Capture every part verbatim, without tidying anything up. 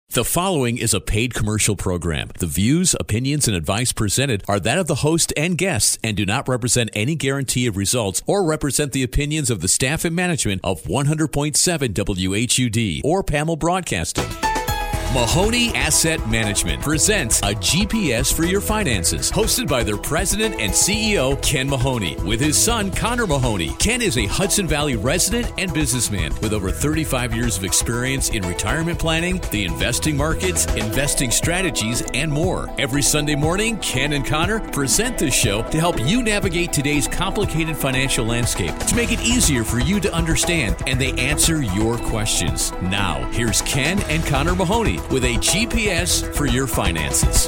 The following is a paid commercial program. The views, opinions, and advice presented are that of the host and guests and do not represent any guarantee of results or represent the opinions of the staff and management of one hundred point seven W H U D or P A M L Broadcasting. Mahoney Asset Management presents a G P S for your finances, hosted by their president and C E O, Ken Mahoney, with his son, Connor Mahoney. Ken is a Hudson Valley resident and businessman with over thirty-five years of experience in retirement planning, the investing markets, investing strategies, and more. Every Sunday morning, Ken and Connor present this show to help you navigate today's complicated financial landscape, to make it easier for you to understand, and they answer your questions. Now, here's Ken and Connor Mahoney with a G P S for your finances.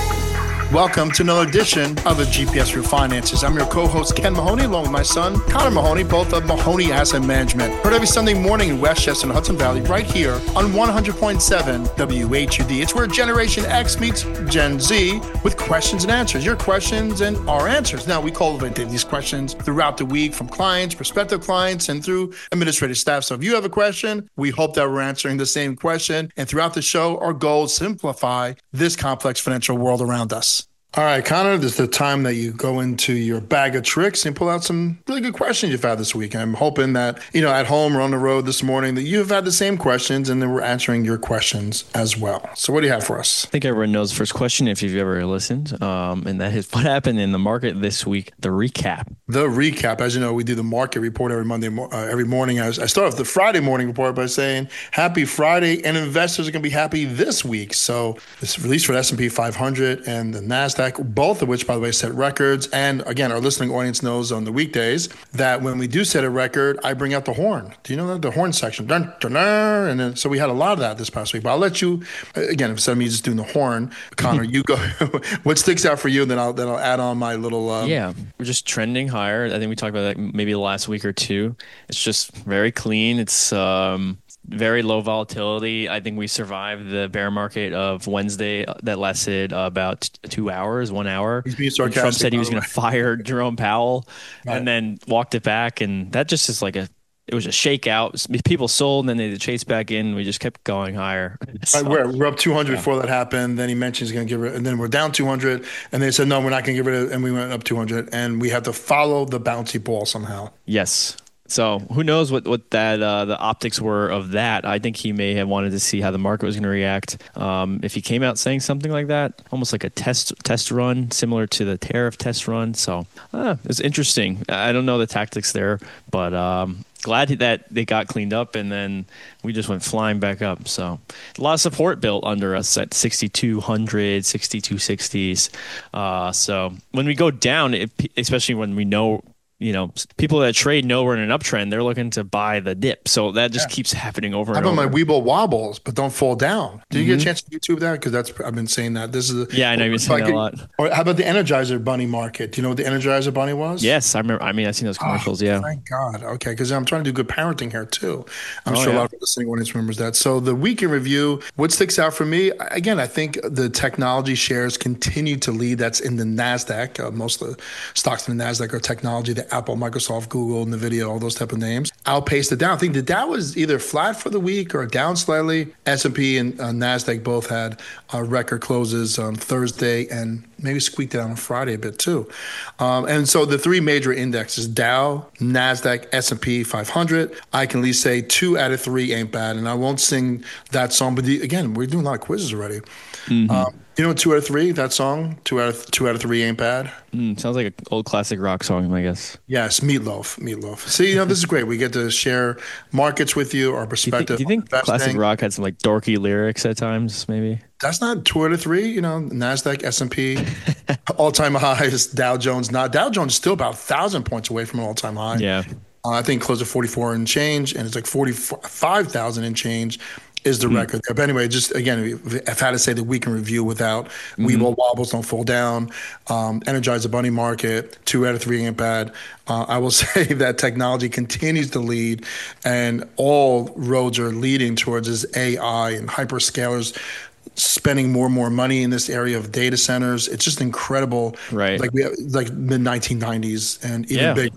Welcome to another edition of the G P S for your finances. I'm your co-host, Ken Mahoney, along with my son, Connor Mahoney, both of Mahoney Asset Management. Heard every Sunday morning in Westchester and Hudson Valley, right here on one hundred point seven W H U D. It's where Generation X meets Gen Z with questions and answers. Your questions and our answers. Now, we cultivate these questions throughout the week from clients, prospective clients, and through administrative staff. So if you have a question, we hope that we're answering the same question. And throughout the show, our goal is to simplify this complex financial world around us. All right, Connor, this is the time that you go into your bag of tricks and pull out some really good questions you've had this week. I'm hoping that, you know, at home or on the road this morning that you've had the same questions and then we're answering your questions as well. So what do you have for us? I think everyone knows the first question if you've ever listened, um, and that is what happened in the market this week, the recap. The recap. As you know, we do the market report every Monday, uh, every morning. I, I start off the Friday morning report by saying, happy Friday, and investors are going to be happy this week. So it's released for the S and P five hundred and the NASDAQ, both of which, by the way, set records. And again, our listening audience knows on the weekdays that when we do set a record, I bring out the horn. Do you know that? The horn section. Dun, dun, dun, and then, so we had a lot of that this past week. But I'll let you, again, instead of me just doing the horn, Connor, you go. What sticks out for you? And then I'll, then I'll add on my little. Um, yeah, we're just trending higher. I think we talked about that maybe the last week or two. It's just very clean. It's um, very low volatility. I think we survived the bear market of Wednesday that lasted uh, about two hours, one hour. He's being sarcastic. Trump said he was going to fire Jerome Powell, right, and then walked it back. And that just is like a, it was a shakeout. People sold, and then they chased back in. We just kept going higher. So, right, we're, we're up two hundred yeah. before that happened. Then he mentioned he's going to give it, and then we're down two hundred. And they said, no, we're not going to give it, and we went up two hundred. And we had to follow the bouncy ball somehow. Yes. So who knows what, what that uh, the optics were of that. I think he may have wanted to see how the market was going to react. Um, if he came out saying something like that, almost like a test test run, similar to the tariff test run. So uh, it's interesting. I don't know the tactics there, but um, glad that they got cleaned up, and then we just went flying back up. So a lot of support built under us at sixty-two hundred, sixty-two sixties. Uh, so when we go down, it, especially when we know, you know, people that trade know we're in an uptrend, they're looking to buy the dip. So that just yeah. keeps happening over How and over. How about my Weeble wobbles, but don't fall down? Did mm-hmm. you get a chance to YouTube that? Because that's I've been saying that. This is a, yeah, I know you've been saying that a lot. Or how about the Energizer Bunny market? Do you know what the Energizer Bunny was? Yes, I remember. I mean, I've seen those commercials. Oh, yeah. Thank God. Okay, because I'm trying to do good parenting here too. I'm oh, sure yeah. a lot of the listening audience remembers that. So the week in review, what sticks out for me? Again, I think the technology shares continue to lead. That's in the NASDAQ. Uh, most of the stocks in the NASDAQ are technology. The Apple, Microsoft, Google, NVIDIA, all those type of names outpaced the Dow. I think the Dow was either flat for the week or down slightly. S and P and uh, NASDAQ both had uh, record closes on Thursday and maybe squeaked it out on Friday a bit too. Um, and so the three major indexes, Dow, NASDAQ, S and P five hundred, I can at least say two out of three ain't bad. And I won't sing that song, but the, again, we're doing a lot of quizzes already. Mm-hmm. Um, you know, two out of three, that song, two out of two out of three ain't bad. Mm, sounds like an old classic rock song, I guess. Yes, Meatloaf, Meatloaf. See, you know, this is great. We get to share markets with you, our perspective. Do you think, do you think classic rock had some like dorky lyrics at times, maybe? That's not two out of three. You know, NASDAQ, S and P, all-time highs. Dow Jones, not Dow Jones, is still about a thousand points away from an all-time high. Yeah, uh, I think close to forty-four and change, and it's like forty-five thousand and change is the mm-hmm. record there. But anyway, just again, I've had to say the week in review without mm-hmm. Weeble wobbles don't fall down. Um, Energize the Bunny market, two out of three ain't bad. Uh, I will say that technology continues to lead, and all roads are leading towards this A I and hyperscalers spending more and more money in this area of data centers. It's just incredible. Right. Like we have like mid nineteen nineties and even yeah. bigger.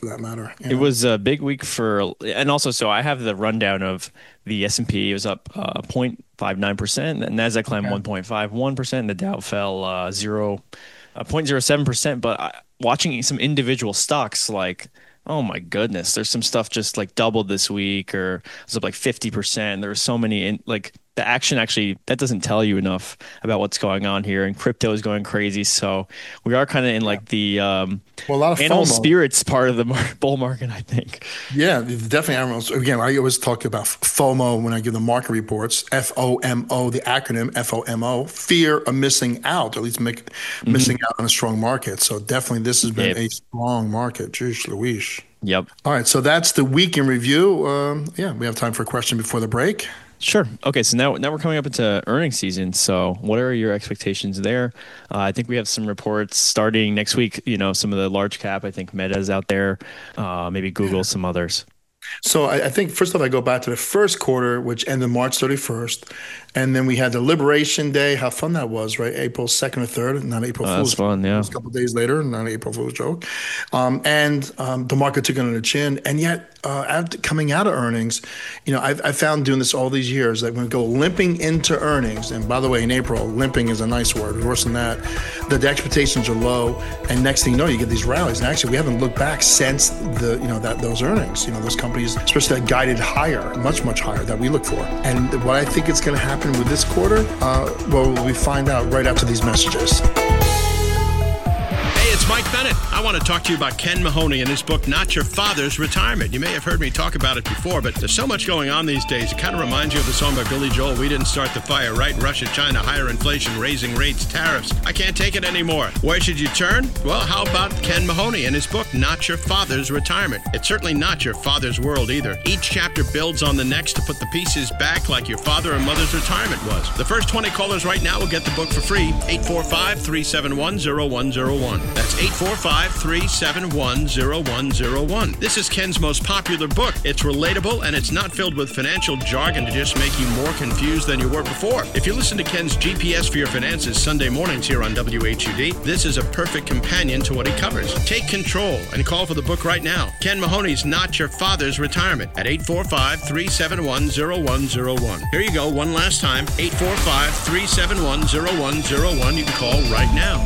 for that matter. It know? was a big week for, and also, so I have the rundown of the S and P. It was up uh, zero point five nine percent. The NASDAQ climbed okay. one point five one percent. The Dow fell uh, zero, uh, zero point zero seven percent. But I, watching some individual stocks, like, oh my goodness, there's some stuff just like doubled this week, or it was up like fifty percent. There were so many, in, like, the action actually, that doesn't tell you enough about what's going on here. And crypto is going crazy. So we are kind of in like the um, well, a lot of animal FOMO. spirits part of the mar- bull market, I think. Yeah, definitely animals. Again, I always talk about FOMO when I give the market reports. F O M O, the acronym, F O M O, fear of missing out, or at least make, mm-hmm. missing out on a strong market. So definitely this has been yep. a strong market. Jeez Louise. Yep. All right, so that's the week in review. Um, yeah, we have time for a question before the break. Sure. Okay, so now now we're coming up into earnings season. So what are your expectations there? Uh, I think we have some reports starting next week. You know, some of the large cap, I think Meta's out there, uh, maybe Google, yeah. some others. So I, I think, first off, I go back to the first quarter, which ended March thirty-first. And then we had the Liberation Day. How fun that was, right? April second or third, not April oh, Fool's. That's fun, yeah. It was a couple of days later, not an April Fool's joke. Um, and um, the market took it on the chin. And yet, uh, after coming out of earnings, you know, I've, I've found doing this all these years that when we go limping into earnings, and by the way, in April, limping is a nice word, worse than that, that the expectations are low. And next thing you know, you get these rallies. And actually, we haven't looked back since the, you know, that those earnings, you know, those companies, especially that guided higher, much, much higher that we look for. And what I think is going to happen with this quarter, Uh, well, we find out right after these messages. Hey, it's Mike Bennett. I want to talk to you about Ken Mahoney and his book, Not Your Father's Retirement. You may have heard me talk about it before, but there's so much going on these days. It kind of reminds you of the song by Billy Joel, We Didn't Start the Fire, right? Russia, China, higher inflation, raising rates, tariffs. I can't take it anymore. Where should you turn? Well, how about Ken Mahoney and his book, Not Your Father's Retirement? It's certainly not your father's world either. Each chapter builds on the next to put the pieces back like your father or mother's retirement was. The first twenty callers right now will get the book for free. eight four five, three seven one, zero one zero one. That's eight four five, three seven one, zero one zero one. This is Ken's most popular book. It's relatable and it's not filled with financial jargon to just make you more confused than you were before. If you listen to Ken's G P S for your finances Sunday mornings here on W H U D, this is a perfect companion to what he covers. Take control and call for the book right now. Ken Mahoney's Not Your Father's Retirement at eight four five, three seven one, zero one zero one. Here you go, one last time, eight four five, three seven one, zero one zero one. You can call right now.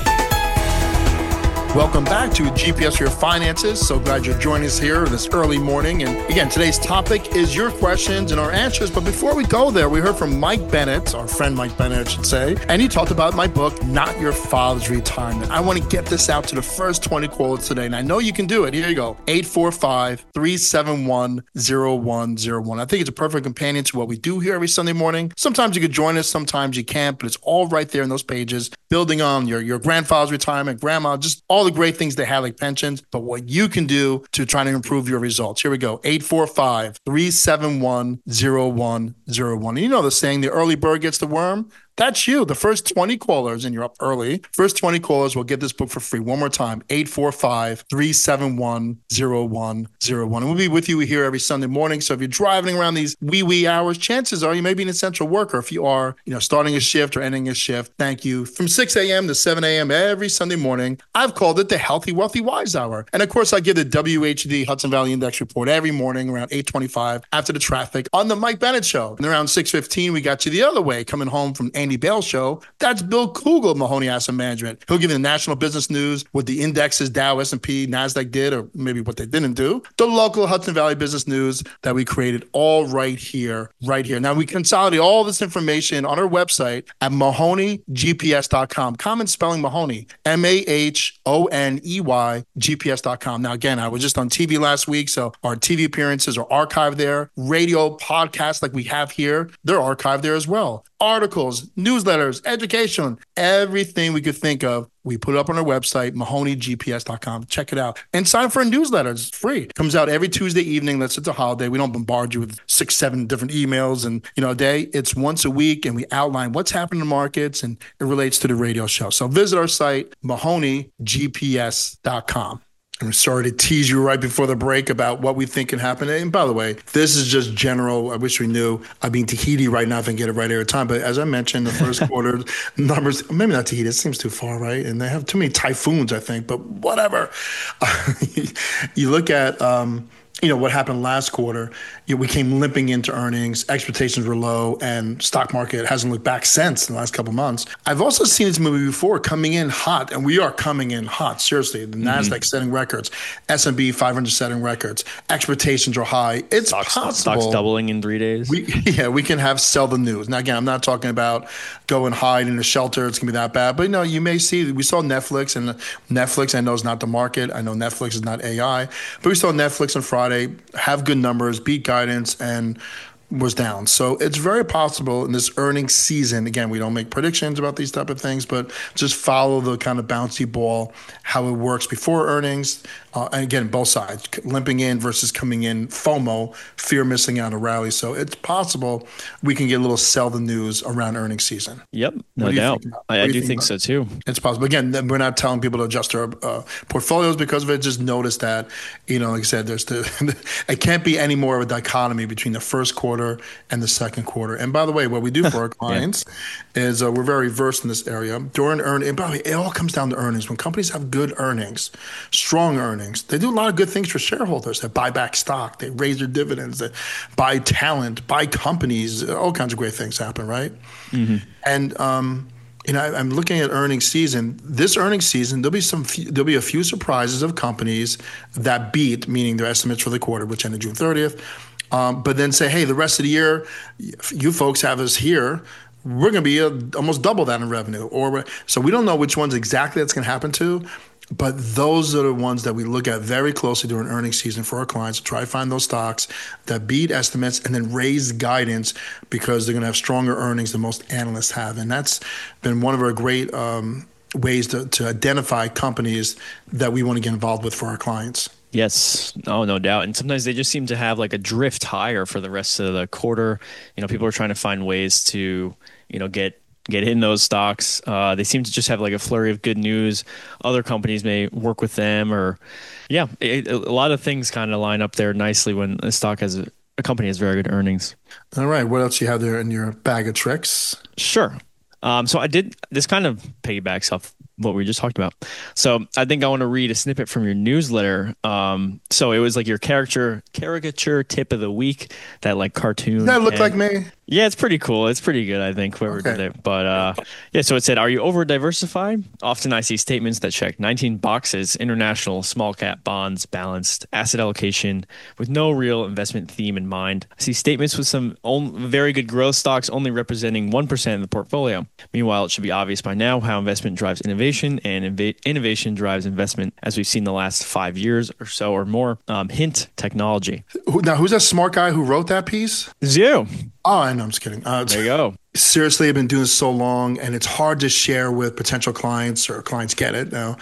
Welcome back to G P S for Your Finances. So glad you're joining us here this early morning. And again, today's topic is your questions and our answers. But before we go there, we heard from Mike Bennett, our friend Mike Bennett, I should say, and he talked about my book, Not Your Father's Retirement. I want to get this out to the first twenty callers today, and I know you can do it. Here you go, eight four five, three seven one, zero one zero one. I think it's a perfect companion to what we do here every Sunday morning. Sometimes you could join us, sometimes you can't, but it's all right there in those pages, building on your, your grandfather's retirement, grandma, just all the great things they have like pensions, but what you can do to try to improve your results. Here we go. eight four five, three seven one, zero one zero one. And you know the saying, the early bird gets the worm. That's you. The first twenty callers, and you're up early, first twenty callers will get this book for free. One more time, eight four five, three seven one, zero one zero one. And we'll be with you here every Sunday morning. So if you're driving around these wee wee hours, chances are you may be an essential worker. If you are, you know, starting a shift or ending a shift, thank you. From six a.m. to seven a.m. every Sunday morning, I've called it the Healthy, Wealthy, Wise Hour. And of course, I give the W H D Hudson Valley Index report every morning around eight twenty-five after the traffic on the Mike Bennett Show. And around six fifteen, we got you the other way, coming home from Andy Bale's show. That's Bill Kugel of Mahoney Asset Management. He'll give you the national business news, what the indexes, Dow, S and P, NASDAQ did, or maybe what they didn't do. The local Hudson Valley business news that we created all right here, right here. Now, we consolidate all this information on our website at mahoney g p s dot com. Common spelling Mahoney, M A H O N E Y, G P S dot com. Now, again, I was just on T V last week, so our T V appearances are archived there. Radio, podcasts like we have here, they're archived there as well. Articles, newsletters, education, everything we could think of, we put it up on our website, mahoney g p s dot com. Check it out. And sign up for a newsletter. It's free. It comes out every Tuesday evening. Unless it's a holiday. We don't bombard you with six, seven different emails and, you know, a day. It's once a week, and we outline what's happening in the markets, and it relates to the radio show. So visit our site, mahoney g p s dot com. I'm sorry to tease you right before the break about what we think can happen. And by the way, this is just general. I wish we knew. I mean, Tahiti right now, if I can get it right every time. But as I mentioned, the first quarter numbers, maybe not Tahiti, it seems too far, right? And they have too many typhoons, I think, but whatever. You look at, um, you know, what happened last quarter, you know, we came limping into earnings, expectations were low, and stock market hasn't looked back since in the last couple of months. I've also seen this movie before, coming in hot, and we are coming in hot, seriously. The mm-hmm. NASDAQ setting records, S and P five hundred setting records, expectations are high. It's stocks, possible. Stocks doubling in three days. We, yeah, we can have sell the news. Now, again, I'm not talking about go and hide in a shelter. It's going to be that bad. But, you know, you may see, we saw Netflix, and Netflix, I know, is not the market. I know Netflix is not A I. But we saw Netflix on Friday have good numbers, beat guidance, and was down. So it's very possible in this earnings season, again, we don't make predictions about these type of things, but just follow the kind of bouncy ball, how it works before earnings. Uh, and again, both sides, limping in versus coming in, FOMO, fear missing out a rally. So it's possible we can get a little sell the news around earnings season. Yep, no doubt. I, I do think, think so too. It's possible. Again, we're not telling people to adjust their uh, portfolios because of it. Just notice that, you know, like I said, there's the, it can't be any more of a dichotomy between the first quarter and the second quarter. And by the way, what we do for our clients yeah. is uh, we're very versed in this area. During earnings, and by the way, it all comes down to earnings. When companies have good earnings, strong earnings, they do a lot of good things for shareholders. They buy back stock, they raise their dividends, they buy talent, buy companies, all kinds of great things happen, right? Mm-hmm. And um, you know, I, I'm looking at earnings season. This earnings season, there'll be some, there'll be a few surprises of companies that beat, meaning their estimates for the quarter, which ended June thirtieth. Um, but then say, hey, the rest of the year, you folks have us here. We're going to be a, almost double that in revenue. Or so we don't know which ones exactly that's going to happen to. But those are the ones that we look at very closely during earnings season for our clients to try to find those stocks that beat estimates and then raise guidance because they're going to have stronger earnings than most analysts have. And that's been one of our great um, ways to, to identify companies that we want to get involved with for our clients. Yes. Oh, no doubt. And sometimes they just seem to have like a drift higher for the rest of the quarter. You know, people are trying to find ways to, you know, get get in those stocks. Uh, they seem to just have like a flurry of good news. Other companies may work with them or, yeah, it, a lot of things kind of line up there nicely when a stock has, a, a company has very good earnings. All right. What else do you have there in your bag of tricks? Sure. Um, so I did, this kind of piggybacks off what we just talked about. So I think I want to read a snippet from your newsletter. Um, so it was like your caricature caricature tip of the week, that like cartoon. Does that look like me? Yeah, it's pretty cool. It's pretty good, I think, whoever okay. did it. But uh, yeah, so it said, are you over diversified? Often I see statements that check nineteen boxes: international, small cap, bonds, balanced, asset allocation, with no real investment theme in mind. I see statements with some on- very good growth stocks only representing one percent of the portfolio. Meanwhile, it should be obvious by now how investment drives innovation and inv- innovation drives investment, as we've seen the last five years or so or more. Um, hint, technology. Now, who's that smart guy who wrote that piece? It's you. Oh, I know. I'm just kidding. Uh, there you go. Seriously, I've been doing this so long, and it's hard to share with potential clients, or clients get it now,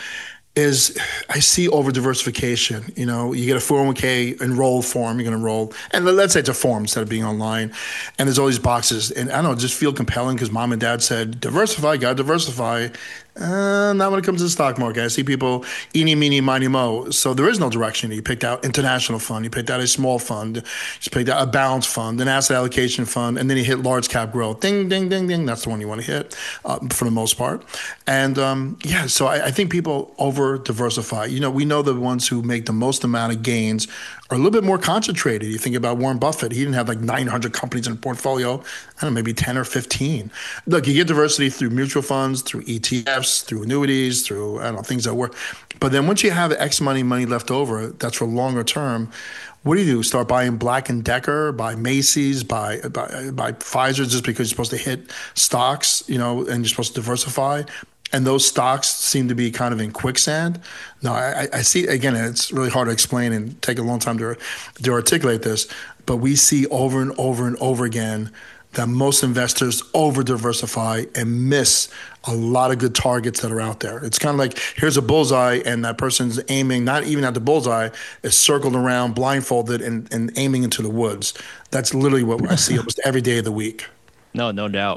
is I see over diversification. You know, you get a four oh one k enroll form, you're going to enroll, and let's say it's a form instead of being online, and there's all these boxes, and I don't know, just feel compelling because mom and dad said, diversify, got to diversify. Uh, not when it comes to the stock market. I see people eeny, meeny, miny, mo. So there is no direction. You picked out international fund. You picked out a small fund. You picked out a balanced fund, an asset allocation fund, and then you hit large cap growth. Ding, ding, ding, ding. That's the one you want to hit uh, for the most part. And um, yeah, so I, I think people over diversify. You know, we know the ones who make the most amount of gains are a little bit more concentrated. You think about Warren Buffett. He didn't have like nine hundred companies in a portfolio. I don't know, maybe ten or fifteen. Look, you get diversity through mutual funds, through E T Fs, through annuities, through, I don't know, things that work. But then once you have X money, money left over, that's for longer term, what do you do? Start buying Black and Decker, buy Macy's, buy, buy, buy Pfizer just because you're supposed to hit stocks, you know, and you're supposed to diversify. And those stocks seem to be kind of in quicksand. No, I, I see, again, it's really hard to explain and take a long time to, to articulate this, but we see over and over and over again that most investors over diversify and miss a lot of good targets that are out there. It's kind of like, here's a bullseye, and that person's aiming not even at the bullseye, is circled around, blindfolded, and, and aiming into the woods. That's literally what I see almost every day of the week. No, no doubt.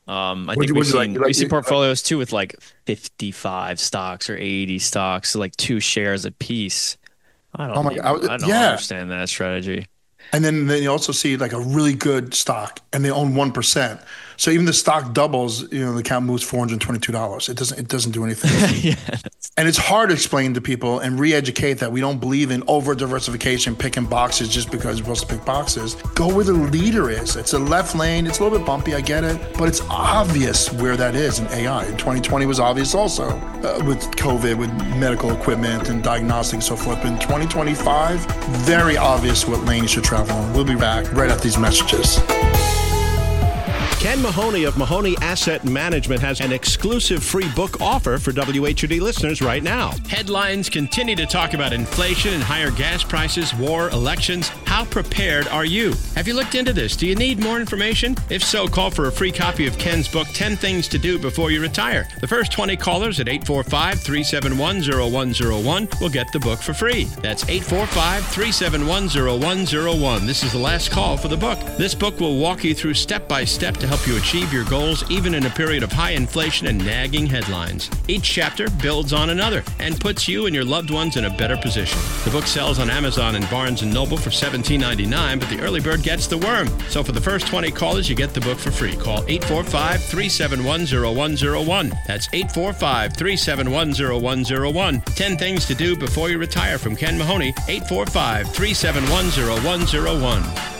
Um, I Would think you- we've would you like- seen, like- we've seen like- portfolios too with like fifty-five stocks or eighty stocks, so like two shares a piece. I don't, Oh my God, I- I don't yeah. understand that strategy. And then, then you also see like a really good stock and they own one percent. So even the stock doubles, you know, the account moves four hundred twenty-two dollars. It doesn't, it doesn't do anything. Yeah. And it's hard to explain to people and re-educate that we don't believe in over-diversification, picking boxes just because we're supposed to pick boxes. Go where the leader is. It's a left lane. It's a little bit bumpy, I get it. But it's obvious where that is in A I. And twenty twenty was obvious also uh, with COVID, with medical equipment and diagnostics and so forth. But in twenty twenty-five, very obvious what lane you should travel on. We'll be back right after these messages. Ken Mahoney of Mahoney Asset Management has an exclusive free book offer for W H U D listeners right now. Headlines continue to talk about inflation and higher gas prices, war, elections. How prepared are you? Have you looked into this? Do you need more information? If so, call for a free copy of Ken's book, ten Things to Do Before You Retire. The first twenty callers at eight four five, three seven one, zero one zero one will get the book for free. That's eight four five, three seven one, zero one zero one. This is the last call for the book. This book will walk you through step by step to help you achieve your goals even in a period of high inflation and nagging headlines. Each chapter builds on another and puts you and your loved ones in a better position. The book sells on Amazon and Barnes and Noble for seventeen ninety-nine, but the early bird gets the worm. So for the first twenty callers, you get the book for free. Call eight four five, three seven one, zero one zero one. That's eight four five, three seven one, zero one zero one. ten Things to Do Before You Retire from Ken Mahoney, eight four five, three seven one, zero one zero one.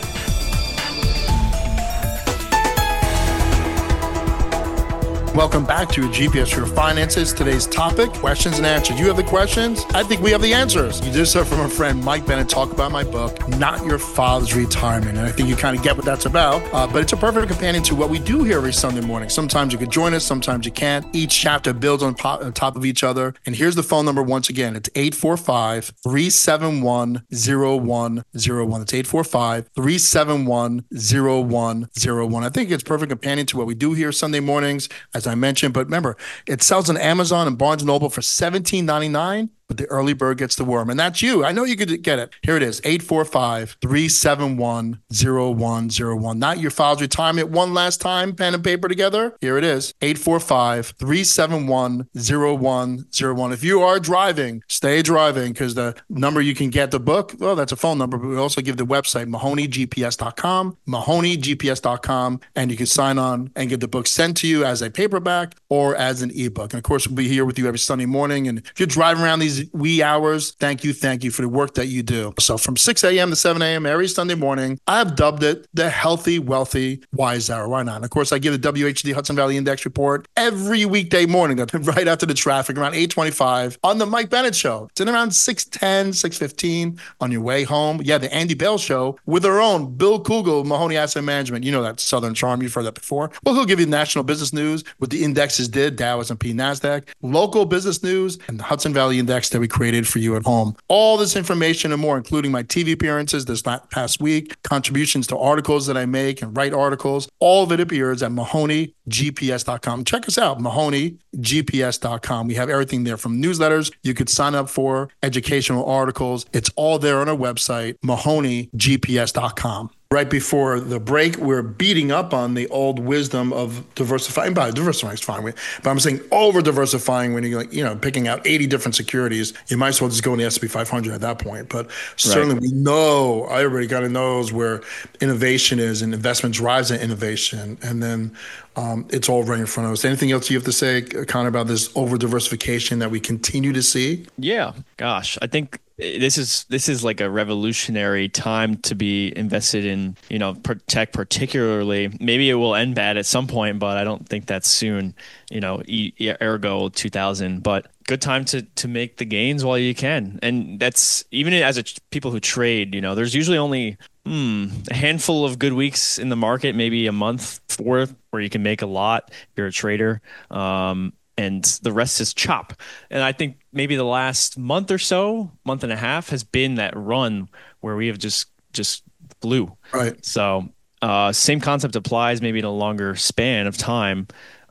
Welcome back to G P S for Your Finances. Today's topic, questions and answers. You have the questions? I think we have the answers. You just heard from a friend, Mike Bennett, talk about my book, Not Your Father's Retirement. And I think you kind of get what that's about. Uh, but it's a perfect companion to what we do here every Sunday morning. Sometimes you can join us, sometimes you can't. Each chapter builds on, po- on top of each other. And here's the phone number once again. It's eight four five, three seven one, zero one zero one. It's eight four five, three seven one, zero one zero one. I think it's perfect companion to what we do here Sunday mornings, as I mentioned. But remember, it sells on Amazon and Barnes and Noble for seventeen ninety-nine. But the early bird gets the worm. And that's you. I know you could get it. Here it is, eight four five, three seven one, zero one zero one. Not Your Father's Retirement. One last time, pen and paper together. Here it is, eight four five, three seven one, zero one zero one. If you are driving, stay driving, because the number you can get the book, well, that's a phone number, but we also give the website, mahoney g p s dot com, mahoney g p s dot com, and you can sign on and get the book sent to you as a paperback or as an ebook. And of course, we'll be here with you every Sunday morning. And if you're driving around these wee hours, thank you, thank you for the work that you do. So from six a.m. to seven a.m. every Sunday morning, I've dubbed it the Healthy, Wealthy, Wise Hour. Why not? And of course, I give the W H D Hudson Valley Index report every weekday morning, right after the traffic, around eight twenty-five on the Mike Bennett Show. It's in around six ten, six fifteen on your way home. Yeah, the Andy Bell Show with our own Bill Kugel, Mahoney Asset Management. You know that Southern charm. You've heard that before. Well, he'll give you national business news, what the indexes did, Dow, S and P, NASDAQ, local business news, and the Hudson Valley Index that we created for you at home. All this information and more, including my T V appearances this past week, contributions to articles that I make and write articles, all of it appears at mahoney g p s dot com. Check us out, mahoney g p s dot com. We have everything there from newsletters you could sign up for, educational articles. It's all there on our website, mahoney g p s dot com. Right before the break, we're beating up on the old wisdom of diversifying. But diversifying is fine, but I'm saying over diversifying when you're like, you know, picking out eighty different securities. You might as well just go in the S and P five hundred at that point. But certainly, right, we know, everybody kind of knows where innovation is, and investment drives that innovation. And then um, it's all right in front of us. Anything else you have to say, Connor, about this over diversification that we continue to see? Yeah, gosh, I think this is this is like a revolutionary time to be invested in, you know, tech particularly. Maybe it will end bad at some point, but I don't think that's soon, you know, ergo two thousand. But good time to to make the gains while you can. And that's even as a people who trade, you know, there's usually only hmm, a handful of good weeks in the market, maybe a month worth, where you can make a lot if you're a trader. Um, and the rest is chop. And I think maybe the last month or so, month and a half, has been that run where we have just just flew. Right. So uh, same concept applies, maybe in a longer span of time.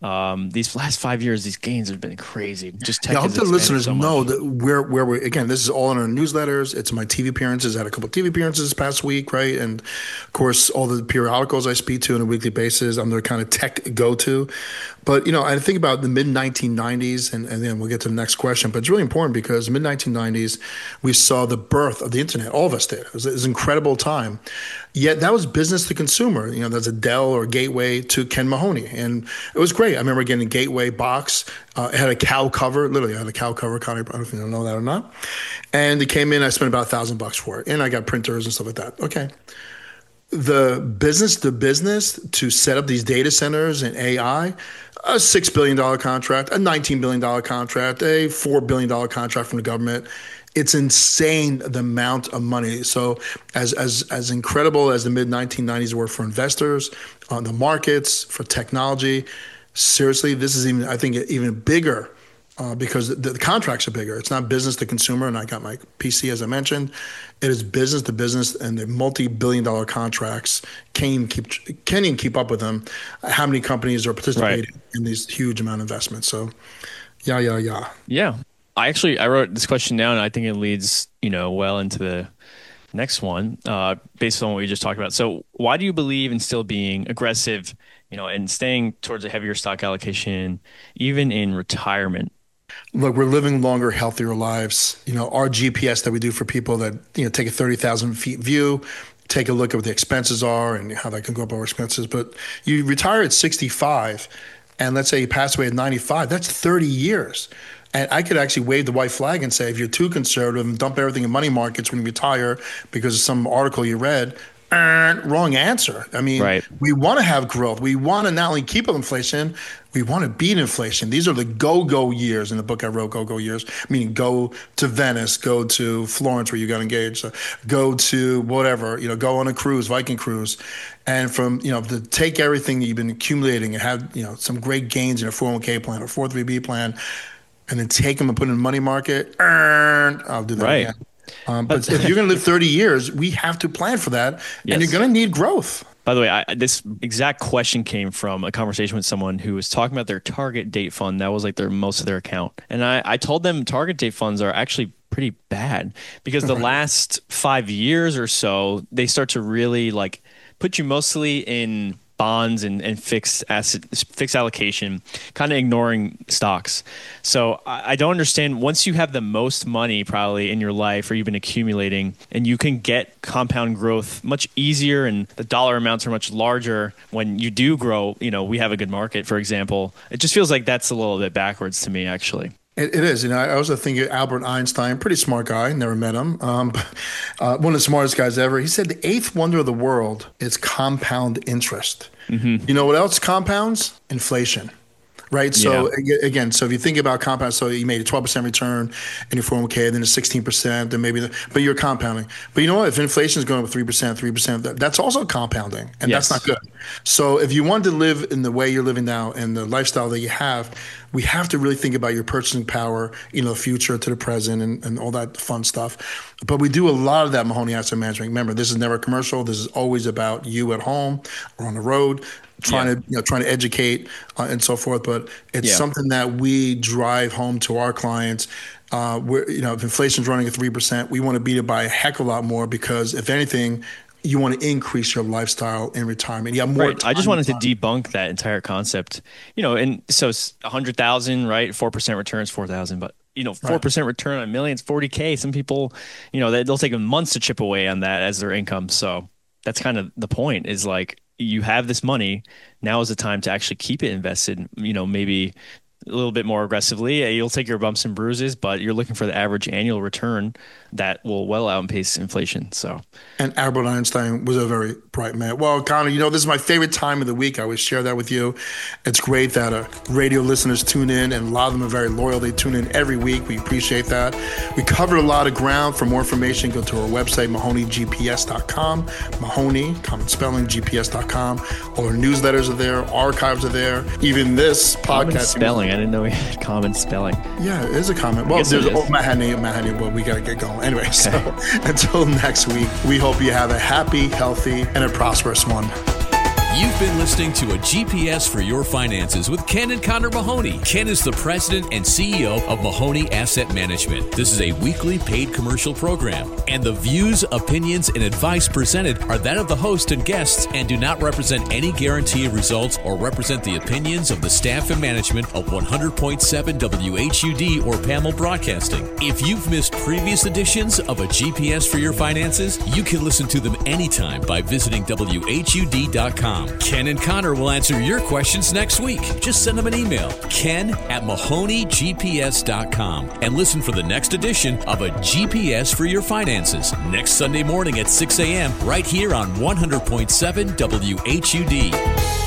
Um, these last five years, these gains have been crazy. Just tech yeah, I hope has the expanded listeners so know much. that where where we again, this is all in our newsletters. It's my T V appearances. I had a couple of T V appearances this past week, right? And of course, all the periodicals I speak to on a weekly basis. I'm their kind of tech go-to. But, you know, I think about the mid nineteen nineties, and, and then we'll get to the next question. But it's really important because mid nineteen nineties, we saw the birth of the internet. All of us did. It was, it was an incredible time. Yet that was business to consumer. You know, there's a Dell or Gateway to Ken Mahoney. And it was great. I remember getting a Gateway box. Uh, it had a cow cover. Literally, I had a cow cover. Connie, I don't know if you know that or not. And it came in. I spent about a thousand bucks for it. And I got printers and stuff like that. Okay. The business to business to set up these data centers and A I, a six billion dollars contract, a nineteen billion dollars contract, a four billion dollars contract from the government. It's insane the amount of money. So as as as incredible as the mid nineteen nineties were for investors, on the markets, for technology, seriously, this is even, I think, even bigger uh, because the, the contracts are bigger. It's not business to consumer, and I got my P C, as I mentioned. It is business to business, and the multi-billion dollar contracts can't even keep, can't even keep up with them. How many companies are participating right. in these huge amount of investments? So, yeah, yeah, yeah. Yeah. I actually, I wrote this question down, and I think it leads, you know, well into the next one, uh, based on what we just talked about. So why do you believe in still being aggressive, you know, and staying towards a heavier stock allocation, even in retirement? Look, we're living longer, healthier lives. You know, our G P S that we do for people that, you know, take a thirty thousand feet view, take a look at what the expenses are and how that can go up over expenses. But you retire at sixty-five, and let's say you pass away at ninety-five, that's thirty years. And I could actually wave the white flag and say, if you're too conservative and dump everything in money markets when you retire because of some article you read, uh, wrong answer. I mean, right. we want to have growth. We want to not only keep up inflation, we want to beat inflation. These are the go-go years in the book I wrote, go-go years, meaning go to Venice, go to Florence where you got engaged, go to whatever, you know, go on a cruise, Viking cruise. And from, you know, to take everything that you've been accumulating and have, you know, some great gains in a four oh one k plan or four oh three b plan, and then take them and put them in the money market, earn, I'll do that right. again. Um, but if you're going to live thirty years, we have to plan for that, yes. and you're going to need growth. By the way, I, this exact question came from a conversation with someone who was talking about their target date fund. That was like their most of their account. And I, I told them target date funds are actually pretty bad because the right. last five years or so, they start to really like put you mostly in bonds and, and fixed asset, fixed allocation, kind of ignoring stocks. So I, I don't understand, once you have the most money probably in your life or you've been accumulating and you can get compound growth much easier and the dollar amounts are much larger when you do grow, you know, we have a good market, for example, it just feels like that's a little bit backwards to me, actually. It, it is. You know, I also think Albert Einstein, pretty smart guy, never met him, um, uh, one of the smartest guys ever. He said the eighth wonder of the world is compound interest. Mm-hmm. You know what else compounds? Inflation. Right. So yeah. again, so if you think about compound, so you made a twelve percent return in your four oh one k, then a sixteen percent, then maybe, the, but you're compounding. But you know what? If inflation is going up three percent, three percent, that's also compounding, and yes. that's not good. So if you want to live in the way you're living now and the lifestyle that you have, we have to really think about your purchasing power, you know, future to the present and, and all that fun stuff. But we do a lot of that Mahoney Asset Management. Remember, this is never a commercial. This is always about you at home or on the road, trying yeah. to you know trying to educate uh, and so forth. But it's yeah. something that we drive home to our clients. Uh, where you know if inflation's running at three percent, we want to beat it by a heck of a lot more because if anything, you want to increase your lifestyle in retirement. You have more. Right. I just wanted to debunk that entire concept. You know, and so a hundred thousand, right? Four percent returns, four thousand, but. You know, four percent right. return on millions, forty K. Some people, you know, they, they'll take months to chip away on that as their income. So that's kind of the point is like you have this money. Now is the time to actually keep it invested, you know, maybe a little bit more aggressively. You'll take your bumps and bruises, but you're looking for the average annual return that will well outpace inflation. So, and Albert Einstein was a very bright man. Well, Connor, you know, this is my favorite time of the week. I always share that with you. It's great that uh, radio listeners tune in, and a lot of them are very loyal. They tune in every week. We appreciate that. We covered a lot of ground. For more information, go to our website, mahoney g p s dot com. Mahoney, common spelling, G P S dot com. All our newsletters are there. Archives are there. Even this podcast. Common spelling. I didn't know we had common spelling. Yeah, it is a comment. Well, there's oh, Matt Haney, Matt Haney, but we got to get going. Anyway, okay. So until next week, we hope you have a happy, healthy, and a prosperous one. You've been listening to a G P S for Your Finances with Ken and Connor Mahoney. Ken is the president and C E O of Mahoney Asset Management. This is a weekly paid commercial program, and the views, opinions, and advice presented are that of the host and guests and do not represent any guarantee of results or represent the opinions of the staff and management of one hundred point seven W H U D or P A M L Broadcasting. If you've missed previous editions of a G P S for Your Finances, you can listen to them anytime by visiting W H U D dot com. Ken and Connor will answer your questions next week. Just send them an email, ken at mahoney g p s dot com, and listen for the next edition of a G P S for Your Finances next Sunday morning at six a.m. right here on one hundred point seven W H U D.